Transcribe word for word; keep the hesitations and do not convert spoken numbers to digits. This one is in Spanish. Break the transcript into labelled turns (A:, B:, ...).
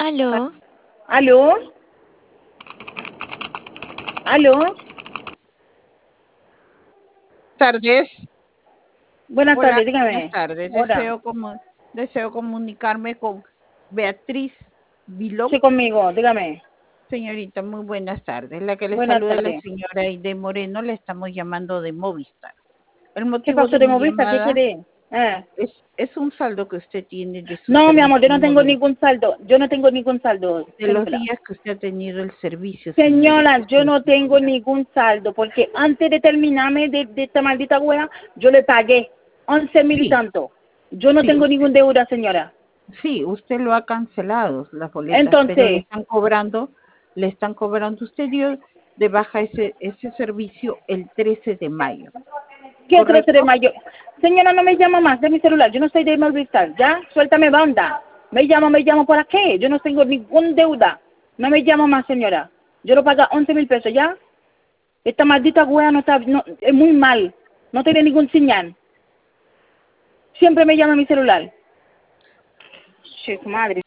A: Aló,
B: ¿Aló? ¿Aló?
C: Tardes.
B: Buenas
C: Hola,
B: tardes,
C: buenas
B: dígame.
C: tardes.
B: Hola.
C: Deseo, como, deseo comunicarme con Beatriz Vilón.
B: Sí, conmigo, dígame.
C: Señorita, muy buenas tardes. La que le
B: Buenas
C: saluda es la
B: tardes.
C: señora Aide Moreno. Le estamos llamando de Movistar. El
B: ¿Qué
C: motivo
B: pasó
C: de
B: de
C: mi
B: Movista? ¿Qué
C: llamada
B: quiere? Ah.
C: es, es un saldo que usted tiene de su
B: No, mi amor, yo
C: servicio
B: no tengo
C: móvil,
B: ningún saldo. Yo no tengo ningún saldo,
C: de los
B: señora.
C: días que usted ha tenido el servicio,
B: Señora,
C: señorita.
B: yo no tengo ningún saldo, porque antes de terminarme de, de esta maldita wea, yo le pagué once mil y
C: Sí,
B: tanto. Yo no
C: sí,
B: tengo
C: usted,
B: ningún deuda, señora.
C: sí, usted lo ha cancelado, las boletas, pero le
B: Entonces,
C: están cobrando, le están cobrando. Usted dio de baja ese, ese servicio el trece de mayo,
B: ¿qué trece de
C: ¿correcto?
B: mayo? Señora, no me llama más de mi celular. Yo no soy de Movistar. Ya, suéltame banda. Me llamo, me llamo para qué. Yo no tengo ningún deuda. No me llamo más, señora. Yo lo pago once mil pesos, ¿ya? Esta maldita wea no está, no, es muy mal. No tiene ningún señal. Siempre me llama mi celular. Che, madre.